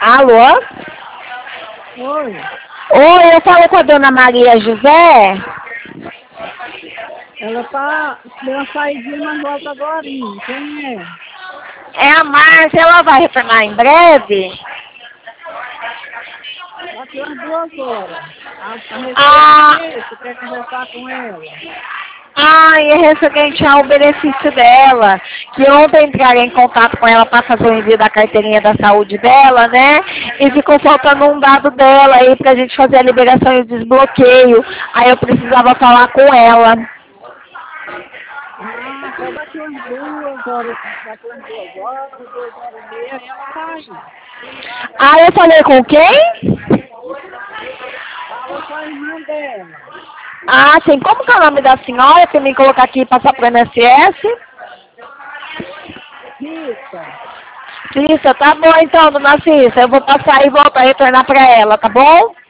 Alô? Oi, Oi, eu falo com a dona Maria José. ela deu uma saidinha, mas volta agora. Quem é? É a Márcia, ela vai retornar em breve? Daqui umas 2 horas. A respeito do Ah, quê? Você quer conversar com ela? é referente ao benefício dela. Que ontem entraram em contato com ela para fazer o envio da carteirinha da saúde dela, né? E ficou faltando um dado dela aí pra gente fazer a liberação e o desbloqueio. Aí eu precisava falar com ela. Só daqui umas 2 horas, daqui umas 2 horas, 2 horas e meia, ela tá aí. Ah, eu falei com quem? Fala com a irmã dela. Ah, sim. Como que é o nome da senhora? Pra me colocar aqui e passar pro INSS? Rita, Cissa, tá bom então, dona Cissa. Eu vou passar e voltar a retornar pra ela, tá bom?